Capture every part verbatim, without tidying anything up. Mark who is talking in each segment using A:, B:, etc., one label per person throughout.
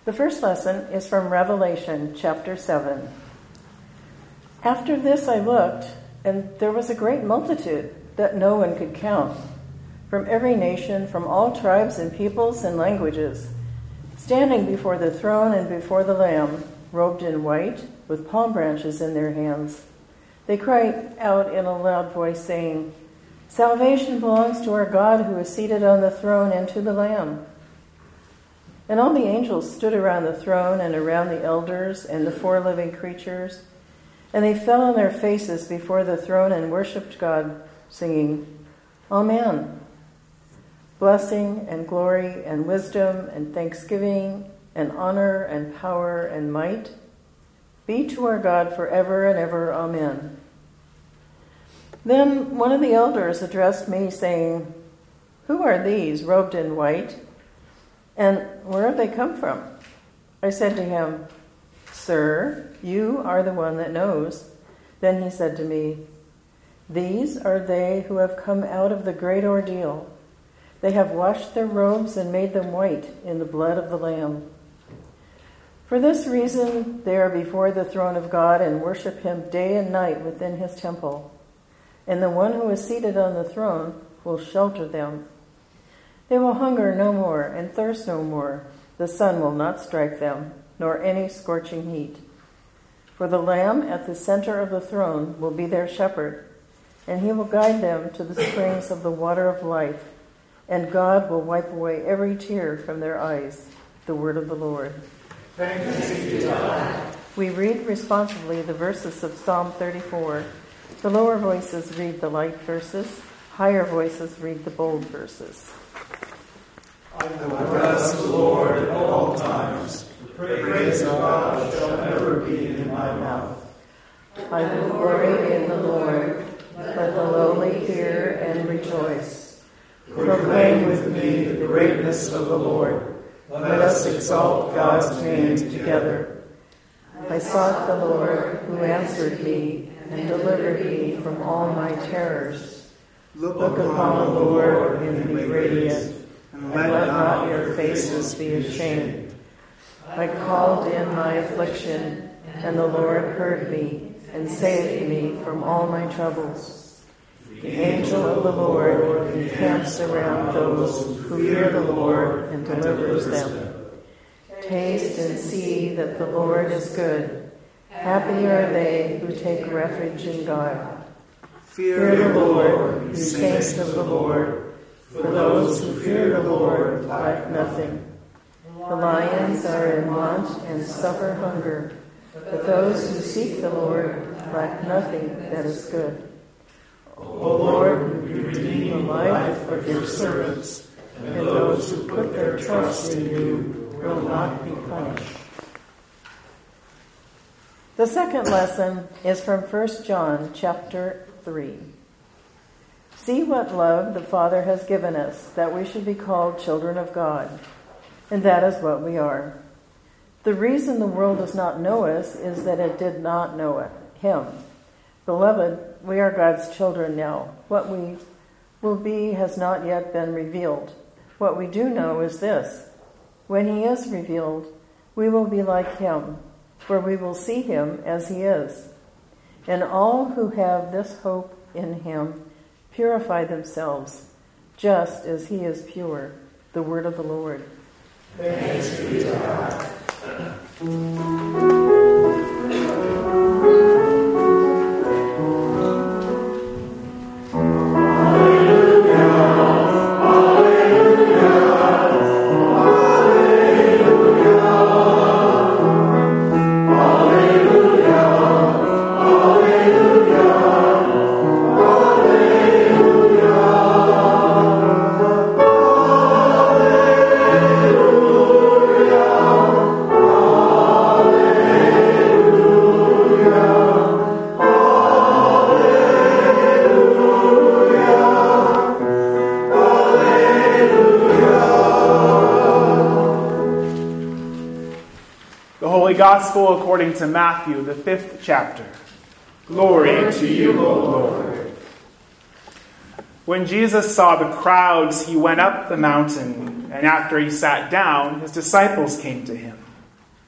A: The first lesson is from Revelation chapter seven. After this I looked, and there was a great multitude that no one could count, from every nation, from all tribes and peoples and languages, standing before the throne and before the Lamb, robed in white, with palm branches in their hands. They cried out in a loud voice, saying, "Salvation belongs to our God who is seated on the throne and to the Lamb." And all the angels stood around the throne and around the elders and the four living creatures, and they fell on their faces before the throne and worshipped God, singing, "Amen. Blessing and glory and wisdom and thanksgiving and honor and power and might be to our God forever and ever. Amen." Then one of the elders addressed me, saying, "Who are these robed in white? And where have they come from?" I said to him, "Sir, you are the one that knows." Then he said to me, "These are they who have come out of the great ordeal. They have washed their robes and made them white in the blood of the Lamb. For this reason they are before the throne of God and worship him day and night within his temple. And the one who is seated on the throne will shelter them. They will hunger no more and thirst no more. The sun will not strike them, nor any scorching heat. For the Lamb at the center of the throne will be their shepherd, and he will guide them to the springs of the water of life, and God will wipe away every tear from their eyes." The word of the Lord.
B: Thanks be to God.
A: We read responsively the verses of Psalm thirty-four. The lower voices read the light verses, higher voices read the bold verses.
B: I will bless the Lord at all times. The praise of God shall ever be in my mouth.
A: I will glory in the Lord. Let the lowly hear and rejoice.
B: Proclaim with me the greatness of the Lord. Let us exalt God's name together.
A: I sought the Lord, who answered me and delivered me from all my terrors.
B: Look
A: Look upon the Lord and be radiant, and let not your faces be ashamed. I called in my affliction, and the Lord heard me and saved me from all my troubles. The angel of the Lord encamps around those who fear the Lord and delivers them. Taste and see that the Lord is good. Happy are they who take refuge in God. Fear the Lord, you saints of the Lord. For those who fear the Lord lack nothing. The lions are in want and suffer hunger, but those who seek the Lord lack nothing that is good. O Lord, you redeem the life of your servants, and those who put their trust in you will not be punished. The second lesson is from First John chapter three. See what love the Father has given us, that we should be called children of God. And that is what we are. The reason the world does not know us is that it did not know it, him. Beloved, we are God's children now. What we will be has not yet been revealed. What we do know is this: when he is revealed, we will be like him, for we will see him as he is. And all who have this hope in him purify themselves, just as he is pure. The word of the Lord.
B: Thanks be to God.
C: Gospel according to Matthew, the fifth chapter. Glory to you, O Lord. When Jesus saw the crowds, he went up the mountain, and after he sat down, his disciples came to him.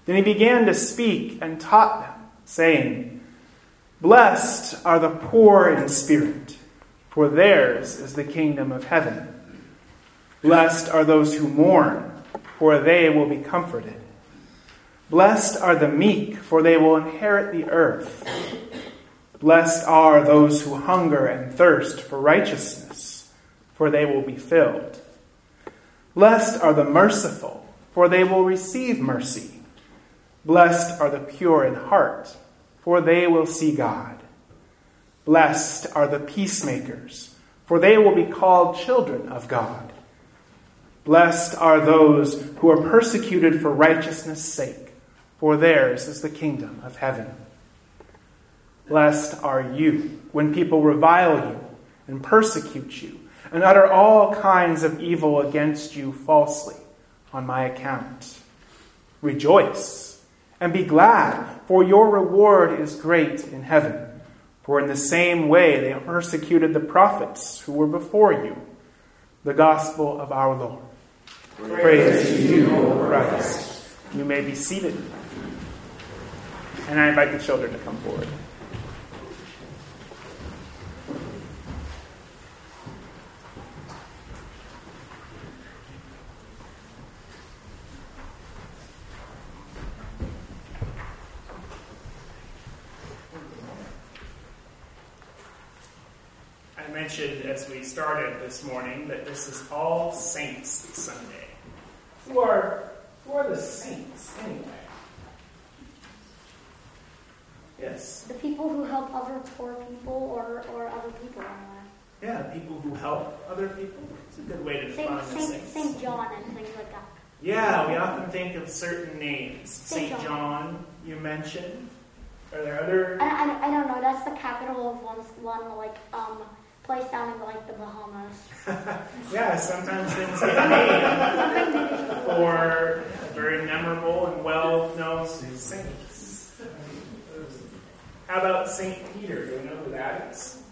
C: Then he began to speak and taught them, saying, "Blessed are the poor in spirit, for theirs is the kingdom of heaven. Blessed are those who mourn, for they will be comforted. Blessed are the meek, for they will inherit the earth. Blessed are those who hunger and thirst for righteousness, for they will be filled. Blessed are the merciful, for they will receive mercy. Blessed are the pure in heart, for they will see God. Blessed are the peacemakers, for they will be called children of God. Blessed are those who are persecuted for righteousness' sake, for theirs is the kingdom of heaven. Blessed are you when people revile you and persecute you and utter all kinds of evil against you falsely on my account. Rejoice and be glad, for your reward is great in heaven. For in the same way they persecuted the prophets who were before you. The gospel of our Lord. Praise, Praise to you, O Christ. You may be seated. And I invite the children to come forward. I mentioned as we started this morning that this is All Saints Sunday. Who are, who are the saints anyway? Yes?
D: The people who help other poor people or, or other people anyway.
C: Yeah, people who help other people. It's a good way to define the
D: Saint,
C: saints.
D: Saint John and things like that.
C: Yeah, we often think of certain names.
D: Saint
C: Saint
D: John.
C: John, you mentioned. Are there other?
D: I, I, I don't know. That's the capital of one, one like um place down in like the Bahamas.
C: Yeah, sometimes things get named for very memorable and well-known saints. How about Saint Peter? Do you know who that is?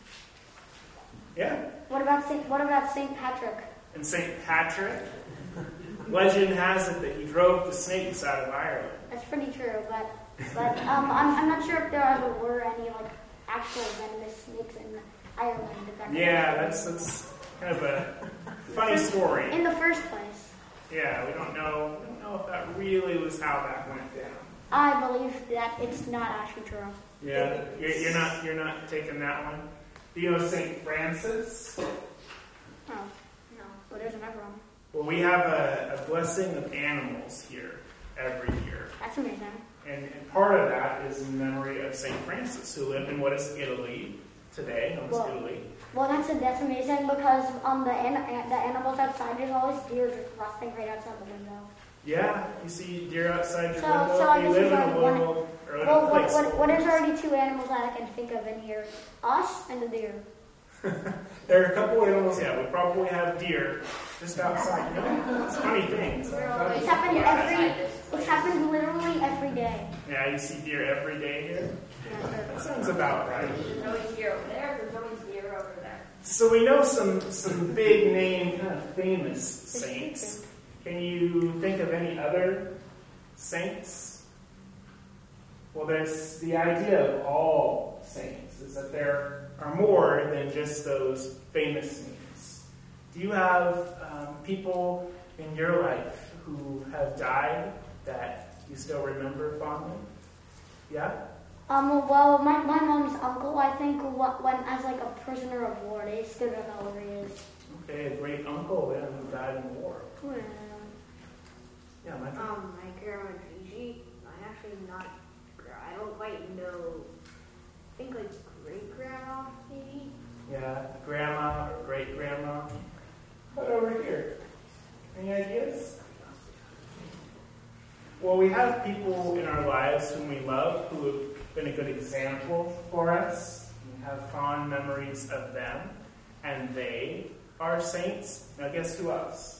C: Yeah.
D: What about Saint What about Saint Patrick?
C: And Saint Patrick? Legend has it that he drove the snakes out of Ireland.
D: That's pretty true, but but um I'm I'm not sure if there ever were any like actual venomous snakes in Ireland. If that
C: Yeah, that's that's kind of a funny story.
D: In the first place.
C: Yeah, we don't know. We don't know if that really was how that went down.
D: I believe that it's not actually true.
C: Yeah, you're, you're not you're not taking that one. Do you know Saint Francis?
D: Oh, no. Well, there's another one.
C: Well, we have a, a blessing of animals here every year.
D: That's amazing.
C: And, and part of that is in memory of Saint Francis, who lived in what is Italy today, known as
D: Well,
C: Italy.
D: Well, that's that's amazing because um the an- the animals outside, there's always deer just resting right outside the window.
C: Yeah, you see deer outside your
D: So-
C: window.
D: so I
C: you
D: guess
C: live in
D: it's
C: a
D: already one-
C: little, or in a
D: Well, what,
C: place.
D: what what is already two animals that I can think of in here? Us and the deer.
C: There are a couple animals, yeah, we probably have deer just outside. You know, it's funny things.
D: It's happened every. It's happened literally every day.
C: Yeah, you see deer every day here.
D: Yeah, sure.
C: That sounds about right.
E: There's always deer over there, there's always deer over there.
C: So we know some some big name, kind of famous saints. Can you think of any other saints? Well, there's the idea of all saints, is that there are more than just those famous names. Do you have um, people in your life who have died that you still remember fondly? Yeah?
D: Um. Well, my, my mom's uncle, I think, wh- went as like a prisoner of war. They still don't know where he is.
C: Okay, a great uncle then who died in war.
D: Well,
C: Yeah, Michael?
E: Um, my grandma Gigi, I'm actually not, I don't quite know, I think like great grandma maybe?
C: Yeah, grandma or great grandma. But over here, any ideas? Well, we have people in our lives whom we love who have been a good example for us. We have fond memories of them, and they are saints. Now, guess who else?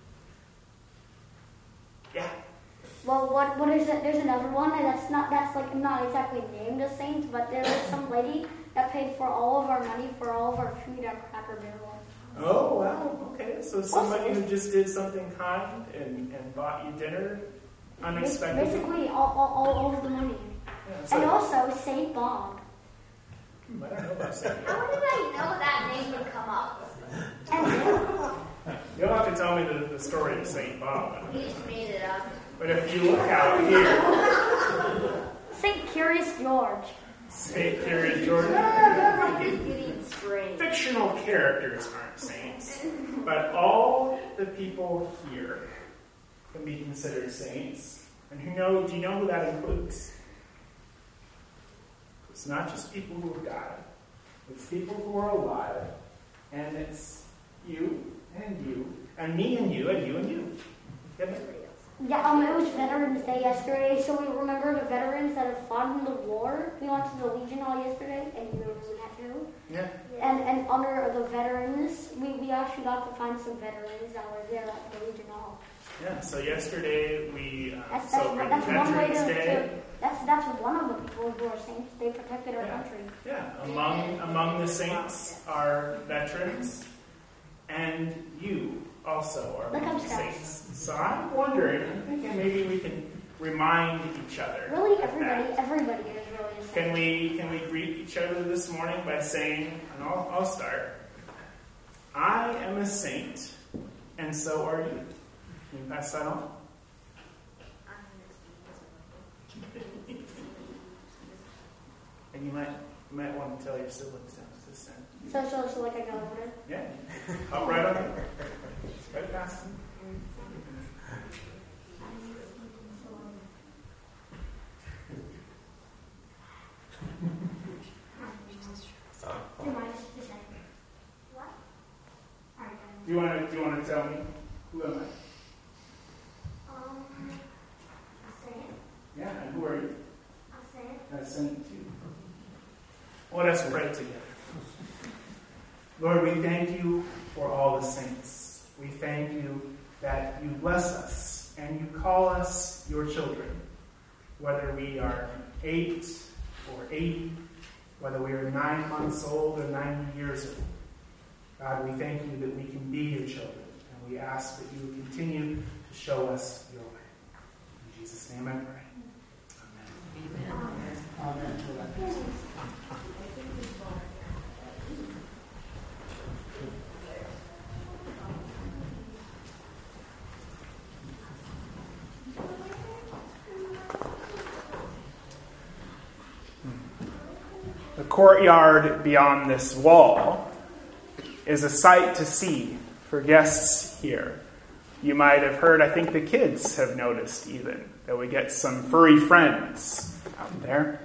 C: Yeah.
D: well, what what is it? There's another one and that's not that's like not exactly named a saint, but there is some lady that paid for all of our money for all of our food at Cracker Barrel.
C: Oh, wow. Okay. So somebody who just did something kind and, and bought you dinner unexpectedly.
D: Basically, all, all, all of the money.
C: Yeah, so,
D: And also, Saint Bob.
C: I don't know about Saint
E: How did I know that name would come up?
D: And
C: You'll have to tell me the, the story of Saint Bob.
E: You just made it up.
C: But if you look out here,
D: Saint Curious George.
C: Saint Curious George,
E: It's getting strange.
C: fictional characters aren't saints, but all the people here can be considered saints. And who know? Do you know who that includes? It's not just people who have died. It's people who are alive, and it's you and you and me and you and you and you. Get it?
D: Yeah, um, it was Veterans Day yesterday, so we remember the veterans that have fought in the war. We went to the Legion Hall yesterday, and you were doing that too.
C: Yeah.
D: And and under the veterans, we, we actually got to find some veterans that were there at the Legion Hall.
C: Yeah. So yesterday we uh,
D: That's that's,
C: celebrated
D: that's one way
C: Veterans
D: to,
C: Day.
D: to that's that's one of the people who are saints. They protected our
C: Yeah.
D: country.
C: Yeah, among among the saints are veterans, and you also are
D: Look
C: among
D: up
C: the
D: scouts.
C: saints. So I'm wondering, I'm thinking maybe we can remind each other.
D: Really,
C: of
D: everybody,
C: that.
D: everybody is really a saint.
C: Can we can we greet each other this morning by saying, and I'll, I'll start. I am a saint, and so are you. Can you pass that on? And you might you might want to tell your siblings down to this end.
D: So so so like I got over there.
C: Yeah. Up right on it. Right past them.
D: Do you mind just a second? What? All right.
C: Do you want to do you want to tell me who am I?
D: Um, a saint.
C: Yeah, and who are you?
D: A saint.
C: I sent it to you. Let us pray together. Lord, we thank you for all the saints. We thank you that you bless us and you call us your children, whether we are eight or eighty, whether we are nine months old or ninety years old. God, we thank you that we can be your children, and we ask that you would continue to show us your way. In Jesus' name I pray. Amen. Amen. Amen. The courtyard beyond this wall is a sight to see for guests here. You might have heard, I think the kids have noticed even, that we get some furry friends out there.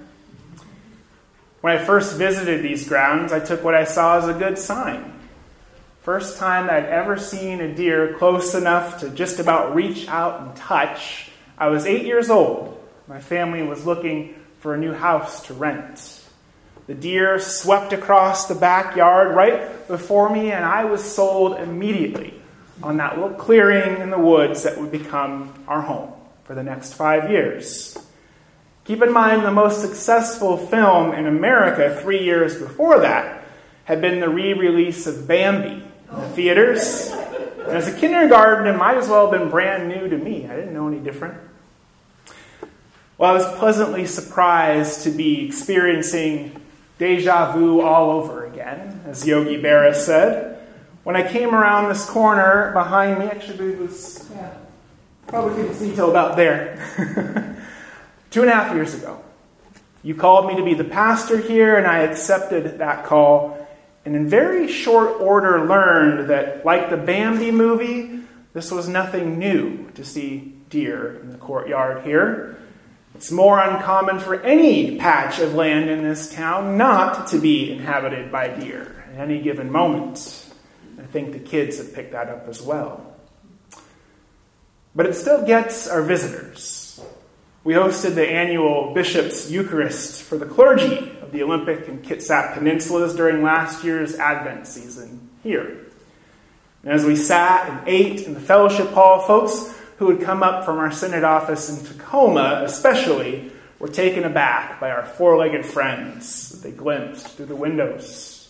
C: When I first visited these grounds, I took what I saw as a good sign. First time I'd ever seen a deer close enough to just about reach out and touch. I was eight years old. My family was looking for a new house to rent. The deer swept across the backyard right before me, and I was sold immediately on that little clearing in the woods that would become our home for the next five years. Keep in mind, the most successful film in America three years before that had been the re-release of Bambi in the theaters. And as a kindergarten, it might as well have been brand new to me. I didn't know any different. Well, I was pleasantly surprised to be experiencing deja vu all over again, as Yogi Berra said. When I came around this corner behind me, actually it was, yeah, probably couldn't see till about there, two and a half years ago. You called me to be the pastor here, and I accepted that call, and in very short order learned that, like the Bambi movie, this was nothing new to see deer in the courtyard here. It's more uncommon for any patch of land in this town not to be inhabited by deer at any given moment. I think the kids have picked that up as well. But it still gets our visitors. We hosted the annual Bishop's Eucharist for the clergy of the Olympic and Kitsap Peninsulas during last year's Advent season here. And as we sat and ate in the fellowship hall, folks who had come up from our synod office in Tacoma especially were taken aback by our four-legged friends that they glimpsed through the windows.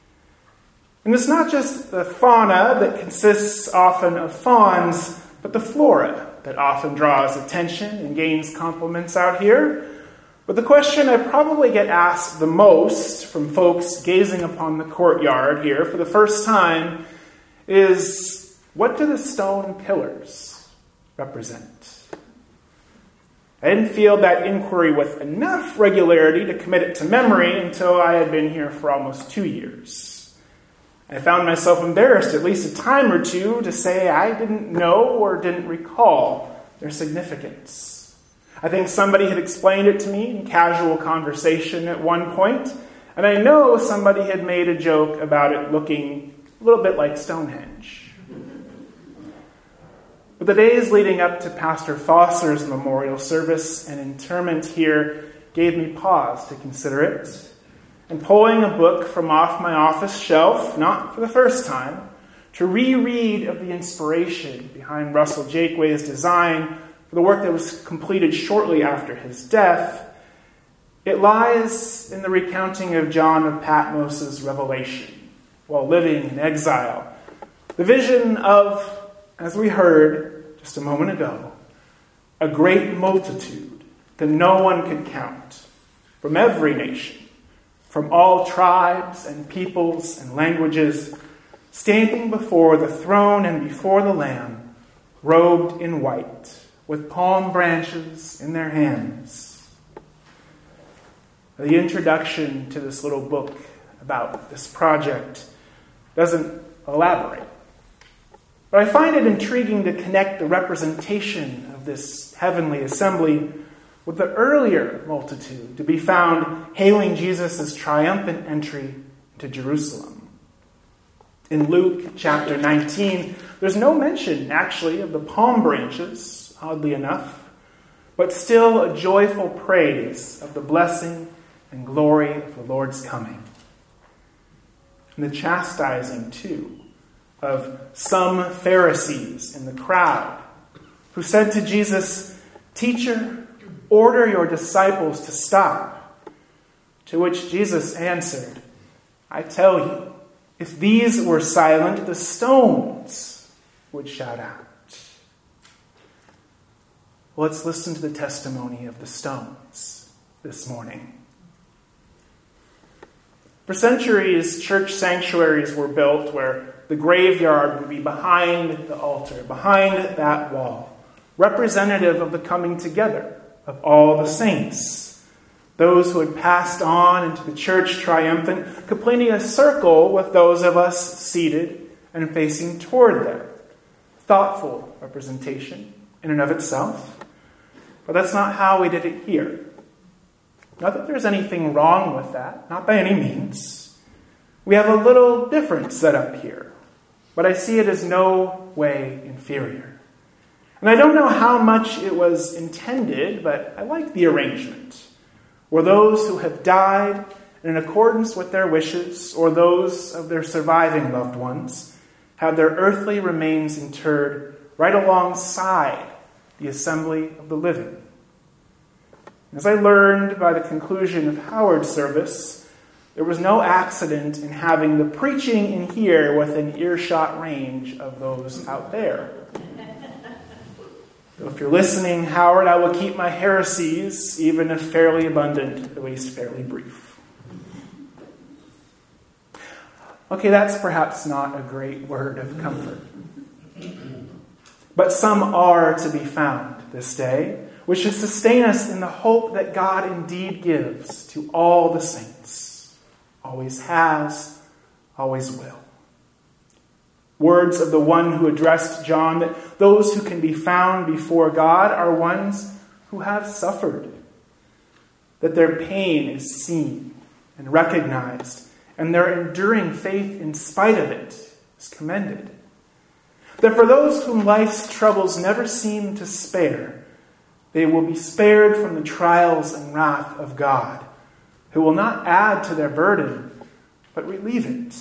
C: And it's not just the fauna that consists often of fawns, but the flora that often draws attention and gains compliments out here. But the question I probably get asked the most from folks gazing upon the courtyard here for the first time is, what do the stone pillars represent? I didn't field that inquiry with enough regularity to commit it to memory until I had been here for almost two years. I found myself embarrassed at least a time or two to say I didn't know or didn't recall their significance. I think somebody had explained it to me in casual conversation at one point, and I know somebody had made a joke about it looking a little bit like Stonehenge. But the days leading up to Pastor Foster's memorial service and interment here gave me pause to consider it. And pulling a book from off my office shelf, not for the first time, to reread of the inspiration behind Russell Jakeway's design for the work that was completed shortly after his death, it lies in the recounting of John of Patmos's revelation while living in exile. The vision of, as we heard just a moment ago, a great multitude that no one could count from every nation, from all tribes and peoples and languages, standing before the throne and before the Lamb, robed in white, with palm branches in their hands. The introduction to this little book about this project doesn't elaborate. But I find it intriguing to connect the representation of this heavenly assembly with the earlier multitude to be found hailing Jesus' triumphant entry to Jerusalem. In Luke chapter nineteen, there's no mention, actually, of the palm branches, oddly enough, but still a joyful praise of the blessing and glory of the Lord's coming. And the chastising, too, of some Pharisees in the crowd who said to Jesus, "Teacher, order your disciples to stop." To which Jesus answered, "I tell you, if these were silent, the stones would shout out." Let's listen to the testimony of the stones this morning. For centuries, church sanctuaries were built where the graveyard would be behind the altar, behind that wall, representative of the coming together of all the saints, those who had passed on into the church triumphant, completing a circle with those of us seated and facing toward them. Thoughtful representation in and of itself. But that's not how we did it here. Not that there's anything wrong with that, not by any means. We have a little different setup here, but I see it as no way inferior. And I don't know how much it was intended, but I like the arrangement, where those who have died in accordance with their wishes, or those of their surviving loved ones, have their earthly remains interred right alongside the assembly of the living. As I learned by the conclusion of Howard's service, there was no accident in having the preaching in here within earshot range of those out there. So if you're listening, Howard, I will keep my heresies, even if fairly abundant, at least fairly brief. Okay, that's perhaps not a great word of comfort. But some are to be found this day, which should sustain us in the hope that God indeed gives to all the saints. Always has, always will. Words of the one who addressed John, that those who can be found before God are ones who have suffered, that their pain is seen and recognized, and their enduring faith in spite of it is commended. That for those whom life's troubles never seem to spare, they will be spared from the trials and wrath of God, who will not add to their burden, but relieve it.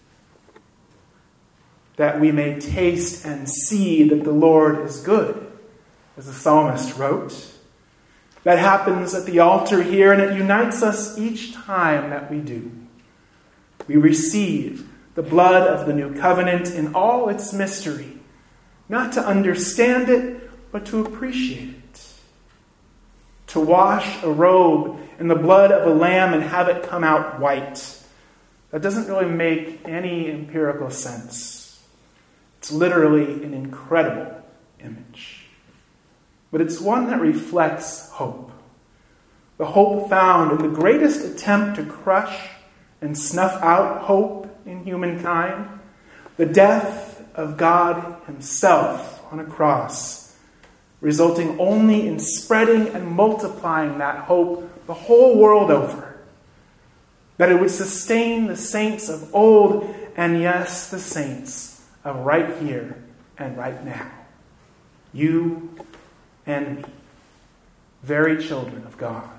C: That we may taste and see that the Lord is good, as the psalmist wrote. That happens at the altar here, and it unites us each time that we do. We receive the blood of the new covenant in all its mystery, not to understand it but to appreciate it. To wash a robe in the blood of a lamb and have it come out white. That doesn't really make any empirical sense. It's literally an incredible image. But it's one that reflects hope. The hope found in the greatest attempt to crush and snuff out hope in humankind, the death of God himself on a cross, resulting only in spreading and multiplying that hope the whole world over. That it would sustain the saints of old, and yes, the saints of right here and right now. You and me, very children of God.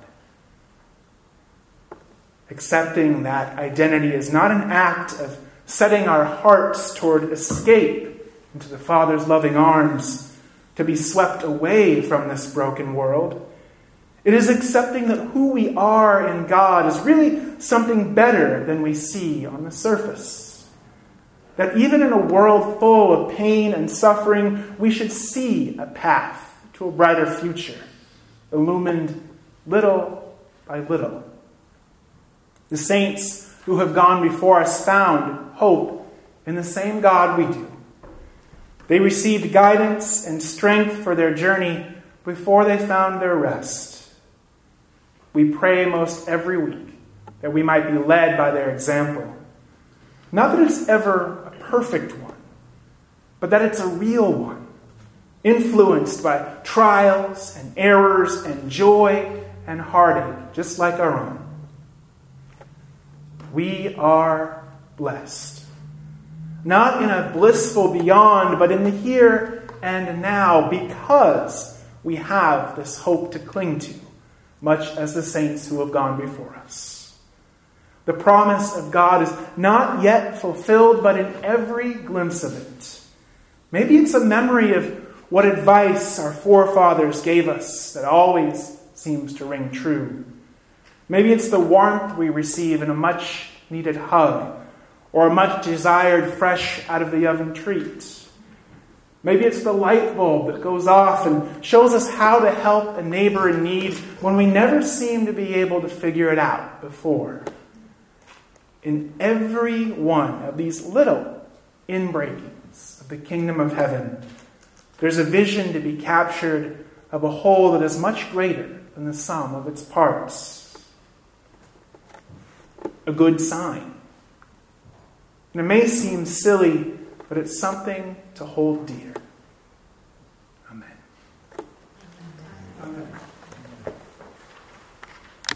C: Accepting that identity is not an act of setting our hearts toward escape into the Father's loving arms, to be swept away from this broken world. It is accepting that who we are in God is really something better than we see on the surface. That even in a world full of pain and suffering, we should see a path to a brighter future, illumined little by little. The saints who have gone before us found hope in the same God we do. They received guidance and strength for their journey before they found their rest. We pray most every week that we might be led by their example. Not that it's ever a perfect one, but that it's a real one, influenced by trials and errors and joy and heartache, just like our own. We are blessed. Not in a blissful beyond, but in the here and now, because we have this hope to cling to, much as the saints who have gone before us. The promise of God is not yet fulfilled, but in every glimpse of it. Maybe it's a memory of what advice our forefathers gave us that always seems to ring true. Maybe it's the warmth we receive in a much-needed hug, or a much-desired fresh out-of-the-oven treat. Maybe it's the light bulb that goes off and shows us how to help a neighbor in need when we never seem to be able to figure it out before. In every one of these little inbreakings of the kingdom of heaven, there's a vision to be captured of a whole that is much greater than the sum of its parts. A good sign. And it may seem silly, but it's something to hold dear. Amen. Amen.